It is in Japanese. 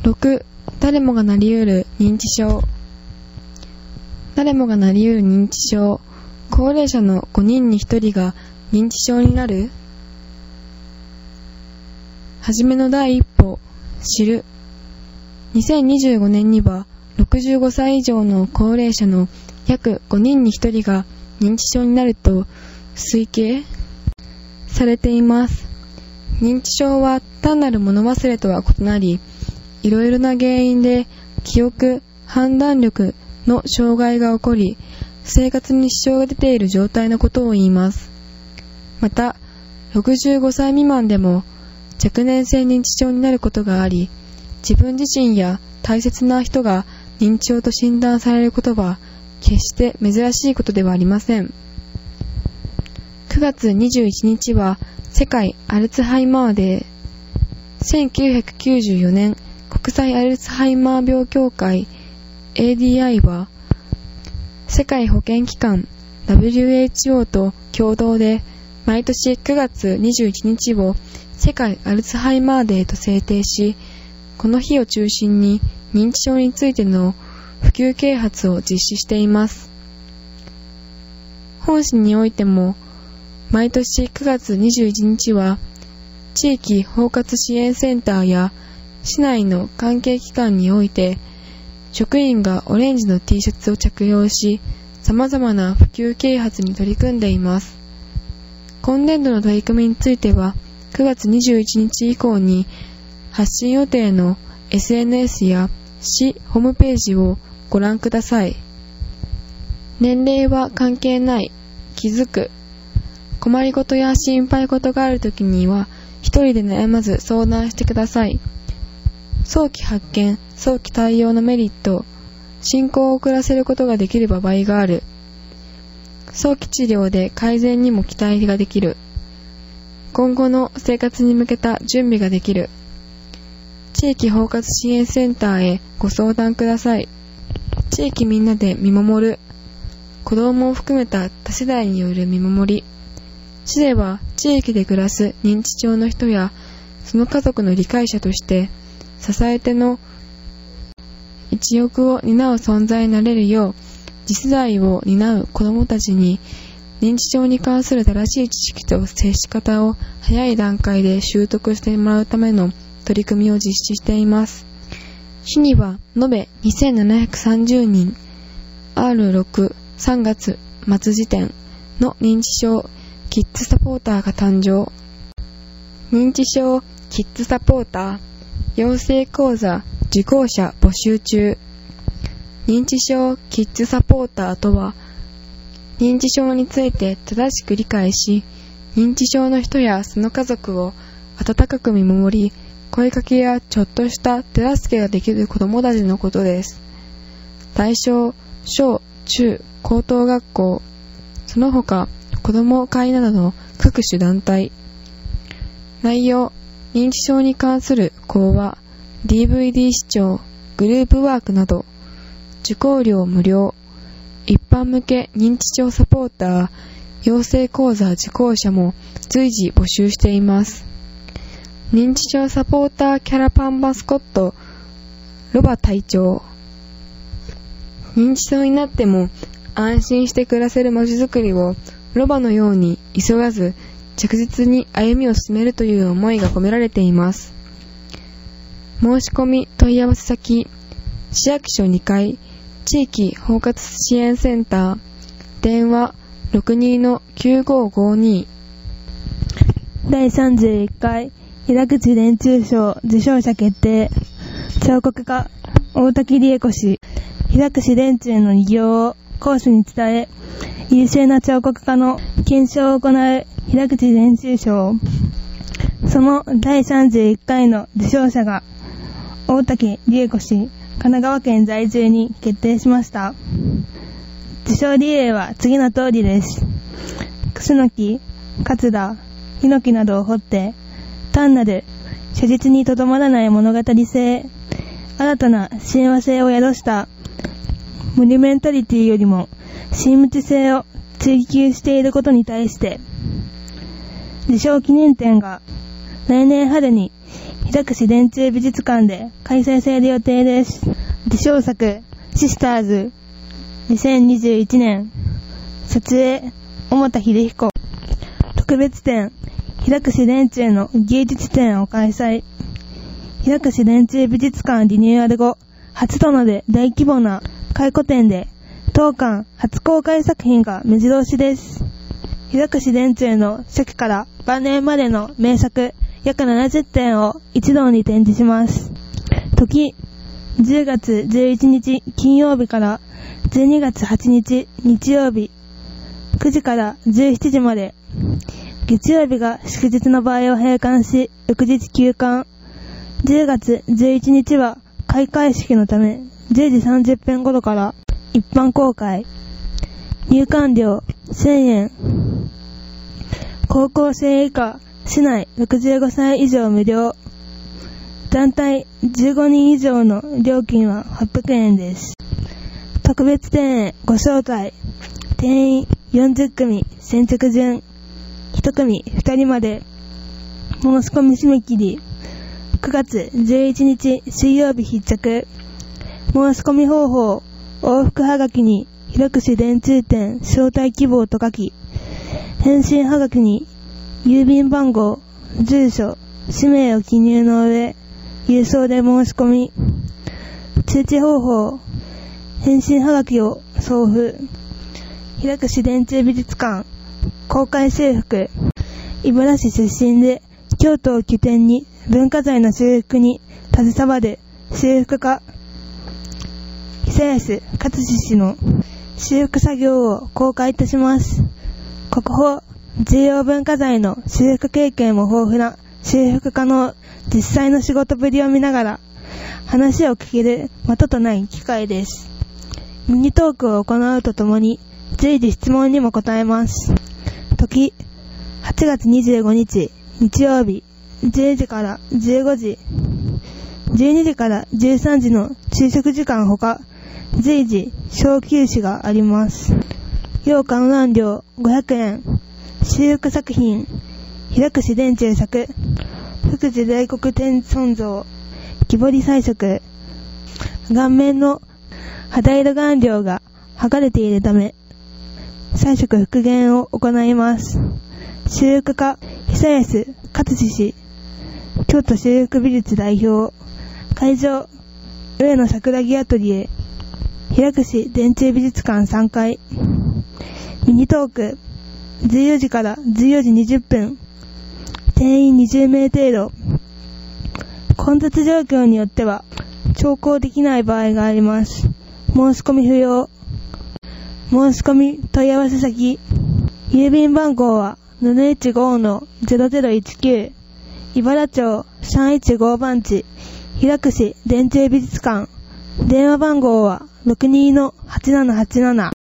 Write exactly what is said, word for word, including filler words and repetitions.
ろく、誰もがなり得る認知症。誰もがなり得る認知症。高齢者のごにんにひとりが認知症になる？はじめの第一歩、知る。にせんにじゅうごねんにはろくじゅうごさい以上の高齢者の約ごにんにひとりが認知症になると推計されています。認知症は単なる物忘れとは異なり、いろいろな原因で記憶、判断力の障害が起こり、生活に支障が出ている状態のことを言います。また、ろくじゅうごさい未満でも若年性認知症になることがあり、自分自身や大切な人が認知症と診断されることは決して珍しいことではありません。くがつにじゅういちにちは世界アルツハイマーデー。せんきゅうひゃくきゅうじゅうよねん国際アルツハイマー病協会 エーディーアイ は世界保健機関 ダブリューエイチオー と共同で毎年くがつにじゅういちにちを世界アルツハイマーデーと制定し、この日を中心に認知症についての普及啓発を実施しています。本市においても毎年くがつにじゅういちにちは地域包括支援センターや市内の関係機関において職員がオレンジの T シャツを着用し、様々な普及啓発に取り組んでいます。今年度の取り組みについてはくがつにじゅういちにち以降に発信予定の エスエヌエス や市ホームページをご覧ください。年齢は関係ない、気づく。困りごとや心配事があるときには一人で悩まず相談してください。早期発見、早期対応のメリット、進行を遅らせることができる場合がある。早期治療で改善にも期待ができる。今後の生活に向けた準備ができる。地域包括支援センターへご相談ください。地域みんなで見守る。子どもを含めた多世代による見守り。市では地域で暮らす認知症の人やその家族の理解者として支え手の一翼を担う存在になれるよう次世代を担う子どもたちに認知症に関する正しい知識と接し方を早い段階で習得してもらうための取り組みを実施しています。市には延べにせんななひゃくさんじゅうにん アールろく さんがつ末時点の認知症キッズサポーターが誕生。認知症キッズサポーター養成講座受講者募集中。認知症キッズサポーターとは、認知症について正しく理解し、認知症の人やその家族を温かく見守り、声かけやちょっとした手助けができる子どもたちのことです。対象、小、中、高等学校、その他、子ども会などの各種団体。内容、認知症に関する講話、ディーブイディー 視聴、グループワークなど、受講料無料、一般向け認知症サポーター、養成講座受講者も随時募集しています。認知症サポーターキャラパンマスコット、ロバ隊長。認知症になっても安心して暮らせるまちづくりをロバのように急がず着実に歩みを進めるという思いが込められています。申し込み問い合わせ先、市役所にかい、地域包括支援センター、電話 ろくに のきゅうごごに。 だいさんじゅういっかい平口連中賞受賞者決定。彫刻家大滝理恵子氏、平口連中の偉業を後世に伝え、優秀な彫刻家の顕彰を行う平口連中賞。そのだいさんじゅういっかいの受賞者が大滝理恵子氏、神奈川県在住に決定しました。受賞理由は次の通りです。クスノキ、カツラ、ヒノキなどを彫って単なる写実にとどまらない物語性、新たな親和性を宿したモニュメンタリティよりも親密性を追求していることに対して、受賞記念展が来年春に平櫛電柱美術館で開催される予定です。受賞作シスターズにせんにじゅういちねん、撮影小田秀彦。特別展平櫛電柱の芸術展を開催。平櫛電柱美術館リニューアル後初となる大規模な回顧展で当館初公開作品が目白押しです。平櫛電柱の初期から晩年までの名作約ななじゅってんを一堂に展示します。時じゅうがつじゅういちにち金曜日からじゅうにがつはちにち日曜日くじからじゅうしちじまで、月曜日が祝日の場合を閉館し翌日休館。じゅうがつじゅういちにちは開会式のためじゅうじさんじゅっぷん頃から一般公開。入館料せんえん。高校生以下市内ろくじゅうごさい以上無料。団体じゅうごにん以上の料金ははっぴゃくえんです。特別展へご招待。定員よんじゅっくみ先着順。いち組ふたりまで。申し込み締め切りくがつじゅういちにち水曜日必着。申し込み方法往復はがきに平櫛電柱展招待希望と書き、返信はがきに郵便番号、住所、氏名を記入の上、郵送で申し込み。通知方法、返信はがきを送付。平櫛電柱美術館公開制服。茨城市出身で京都を拠点に文化財の修復に携わる修復家久安勝志氏の修復作業を公開いたします。国宝重要文化財の修復経験も豊富な修復家の実際の仕事ぶりを見ながら話を聞けるまたとない機会です。ミニトークを行うとともに随時質問にも答えます。時はちがつにじゅうごにち日曜日じゅうじからじゅうごじ、じゅうにじからじゅうさんじの昼食時間ほか随時小休止があります。要観覧料ごひゃくえん。修復作品平櫛電柱作福寿大黒天尊像木彫り彩色。顔面の肌色顔料が剥がれているため彩色復元を行います。修復家久安勝志氏。京都修復美術代表。会場上野桜木アトリエ平櫛電柱美術館さんがい。ミニトークじゅうよじからじゅうよじにじゅっぷん。定員にじゅうめい程度。混雑状況によっては聴講できない場合があります。申し込み不要。申し込み問い合わせ先郵便番号は なないちごのゼロゼロいちきゅう 茨町さんいちご番地平櫛電柱美術館。電話番号はろくにのはちななはちなな。